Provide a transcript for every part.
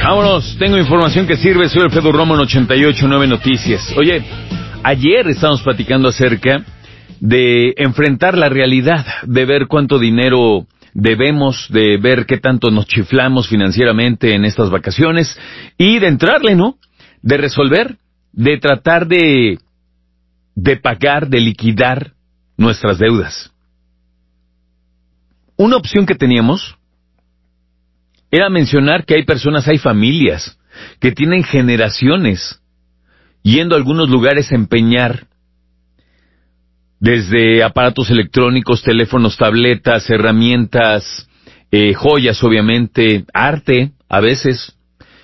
Vámonos, tengo información que sirve. Soy Alfredo Romo en 88.9 Noticias. Oye, ayer estábamos platicando acerca de enfrentar la realidad, de ver cuánto dinero debemos, de ver qué tanto nos chiflamos financieramente en estas vacaciones y de entrarle, ¿no? De resolver, de tratar de pagar, de liquidar nuestras deudas. Una opción que teníamos era mencionar que hay personas, hay familias que tienen generaciones yendo a algunos lugares a empeñar desde aparatos electrónicos, teléfonos, tabletas, herramientas, joyas obviamente, arte a veces,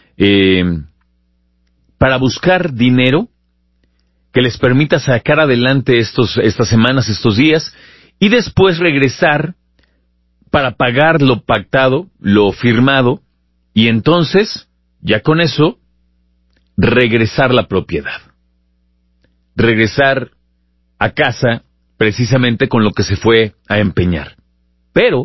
para buscar dinero que les permita sacar adelante estas semanas, estos días, y después regresar para pagar lo pactado, lo firmado, y entonces, ya con eso, regresar la propiedad. Regresar a casa precisamente con lo que se fue a empeñar. Pero,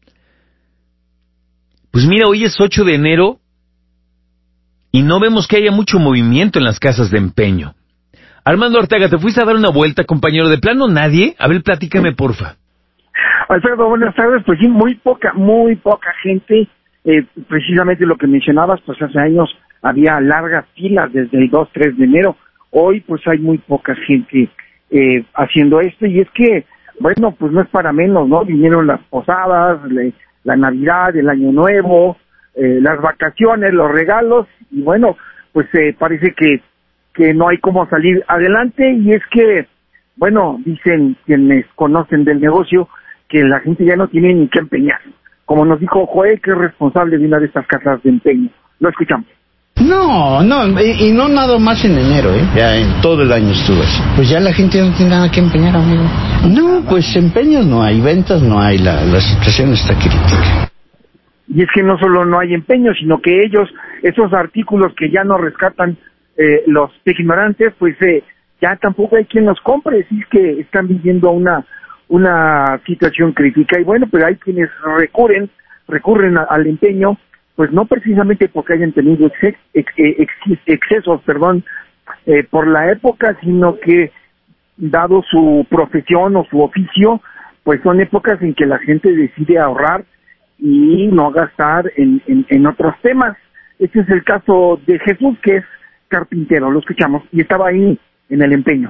pues mira, hoy es 8 de enero y no vemos que haya mucho movimiento en las casas de empeño. Armando Arteaga, ¿te fuiste a dar una vuelta, compañero? ¿De plano nadie? A ver, platícame, porfa. Alfredo, buenas tardes. Pues sí, muy poca gente. Precisamente lo que mencionabas, pues hace años había largas filas desde el 2-3 de enero. Hoy, pues hay muy poca gente haciendo esto. Y es que, bueno, pues no es para menos, ¿no? Vinieron las posadas, la Navidad, el Año Nuevo, las vacaciones, los regalos. Y bueno, pues parece que no hay cómo salir adelante. Y es que, bueno, dicen quienes conocen del negocio que la gente ya no tiene ni qué empeñar. Como nos dijo Joel, que es responsable de una de estas casas de empeño. Lo escuchamos. No, y no nada más en enero, ya en todo el año estuvo así. Pues ya la gente no tiene nada que empeñar, amigo. No, pues empeños no hay, ventas no hay, la situación está crítica. Y es que no solo no hay empeño, sino que esos artículos que ya no rescatan los ignorantes, pues ya tampoco hay quien los compre. Es que están viviendo una situación crítica. Y bueno, pues hay quienes recurren al empeño, pues no precisamente porque hayan tenido excesos, por la época, sino que dado su profesión o su oficio, pues son épocas en que la gente decide ahorrar y no gastar en otros temas. Este es el caso de Jesús, que es carpintero, lo escuchamos, y estaba ahí en el empeño.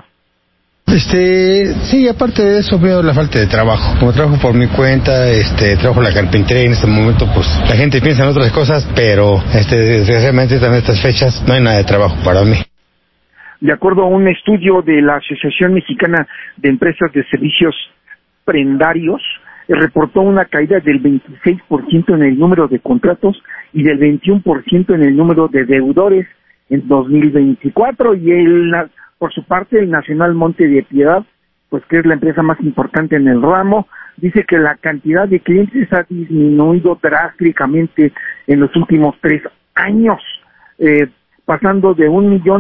Sí, aparte de eso veo la falta de trabajo. Como trabajo por mi cuenta, trabajo la carpintería en este momento, pues la gente piensa en otras cosas, pero desgraciadamente en estas fechas no hay nada de trabajo para mí. De acuerdo a un estudio de la Asociación Mexicana de Empresas de Servicios Prendarios, reportó una caída del 26% en el número de contratos y del 21% en el número de deudores en 2024, y por su parte, el Nacional Monte de Piedad, pues que es la empresa más importante en el ramo, dice que la cantidad de clientes ha disminuido drásticamente en los últimos 3 años, pasando de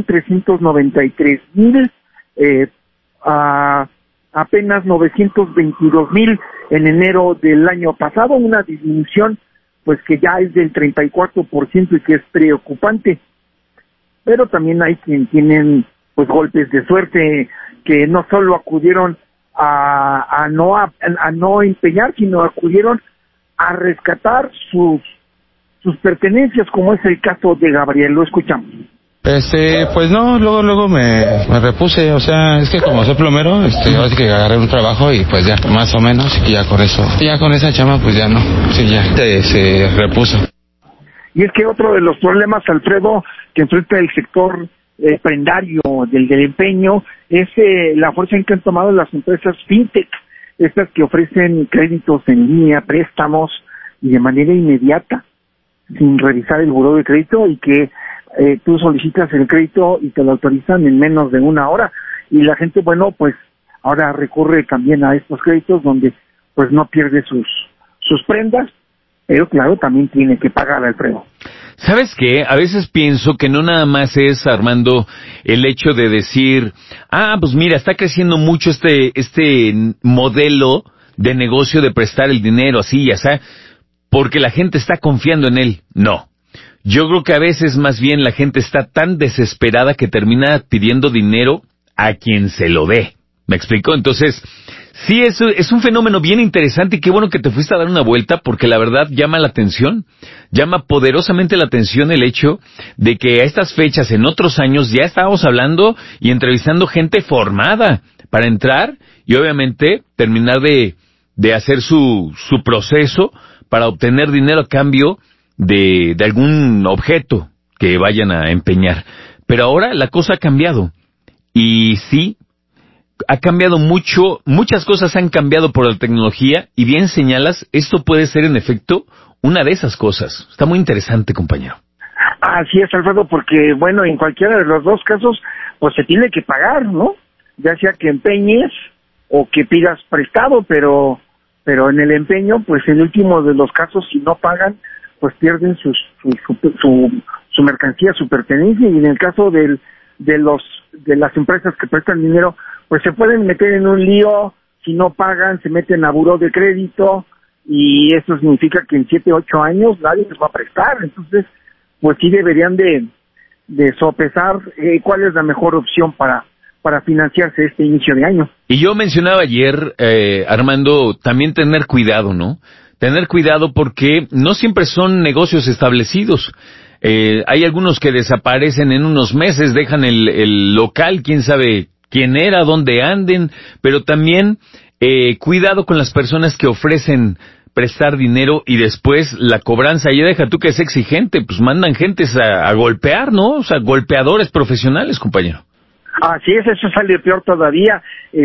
1.393.000 a apenas 922.000 en enero del año pasado, una disminución pues que ya es del 34% y que es preocupante. Pero también hay quien tienen pues golpes de suerte, que no solo acudieron a no empeñar, sino acudieron a rescatar sus pertenencias, como es el caso de Gabriel. Lo escuchamos. Pues no, luego me repuse, o sea, es que como soy plomero, ahora sí que agarré un trabajo y pues ya, más o menos, y ya con esa chama, pues ya no, sí, ya se repuso. Y es que otro de los problemas, Alfredo, que enfrenta el sector prendario del empeño es la fuerza en que han tomado las empresas fintech, estas que ofrecen créditos en línea, préstamos y de manera inmediata, sin revisar el buró de crédito, y que tú solicitas el crédito y te lo autorizan en menos de 1 hora, y la gente, bueno, pues ahora recurre también a estos créditos donde pues no pierde sus prendas, pero claro, también tiene que pagar, Alfredo. ¿Sabes qué? A veces pienso que no nada más es, Armando, el hecho de decir, pues mira, está creciendo mucho este modelo de negocio de prestar el dinero así, ya sea, porque la gente está confiando en él. No. Yo creo que a veces más bien la gente está tan desesperada que termina pidiendo dinero a quien se lo dé. ¿Me explico? Entonces, sí, es un fenómeno bien interesante y qué bueno que te fuiste a dar una vuelta porque la verdad llama la atención. Llama poderosamente la atención el hecho de que a estas fechas, en otros años, ya estábamos hablando y entrevistando gente formada para entrar y obviamente terminar de hacer su proceso para obtener dinero a cambio de algún objeto que vayan a empeñar. Pero ahora la cosa ha cambiado. Y sí, ha cambiado mucho, muchas cosas han cambiado por la tecnología y bien señalas, esto puede ser en efecto una de esas cosas. Está muy interesante, compañero. Así es, Alfredo, porque bueno, en cualquiera de los dos casos, pues se tiene que pagar, ¿no? Ya sea que empeñes o que pidas prestado, pero en el empeño, pues en el último de los casos, si no pagan, pues pierden su mercancía, su pertenencia, y en el caso de las empresas que prestan dinero, pues se pueden meter en un lío, si no pagan, se meten a buró de crédito, y eso significa que en 7, 8 años nadie les va a prestar. Entonces, pues sí deberían de sopesar cuál es la mejor opción para financiarse este inicio de año. Y yo mencionaba ayer, Armando, también tener cuidado, ¿no? Tener cuidado porque no siempre son negocios establecidos. Hay algunos que desaparecen en unos meses, dejan el local, quién sabe quién era, dónde anden, pero también cuidado con las personas que ofrecen prestar dinero y después la cobranza, y deja tú que es exigente, pues mandan gentes a golpear, ¿no? O sea, golpeadores profesionales, compañero. Así es, eso sale peor todavía.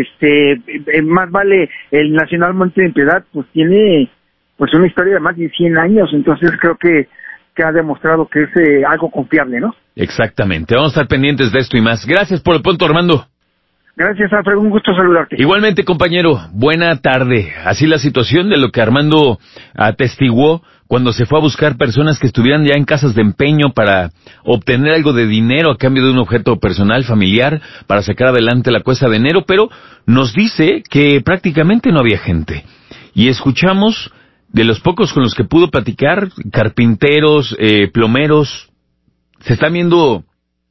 Más vale el Nacional Monte de Piedad, pues tiene pues una historia de más de 100 años, entonces creo que ha demostrado que es algo confiable, ¿no? Exactamente, vamos a estar pendientes de esto y más. Gracias por el punto, Armando. Gracias, Alfredo, un gusto saludarte. Igualmente, compañero, buena tarde. Así la situación de lo que Armando atestiguó cuando se fue a buscar personas que estuvieran ya en casas de empeño para obtener algo de dinero a cambio de un objeto personal, familiar, para sacar adelante la cuesta de enero, pero nos dice que prácticamente no había gente. Y escuchamos de los pocos con los que pudo platicar, carpinteros, plomeros, están viendo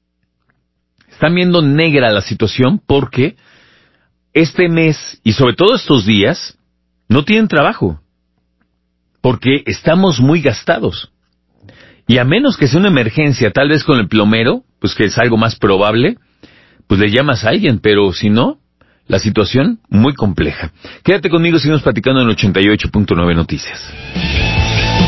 negra la situación porque este mes, y sobre todo estos días, no tienen trabajo. Porque estamos muy gastados. Y a menos que sea una emergencia, tal vez con el plomero, pues que es algo más probable, pues le llamas a alguien, pero si no, la situación muy compleja. Quédate conmigo, seguimos platicando en 88.9 Noticias.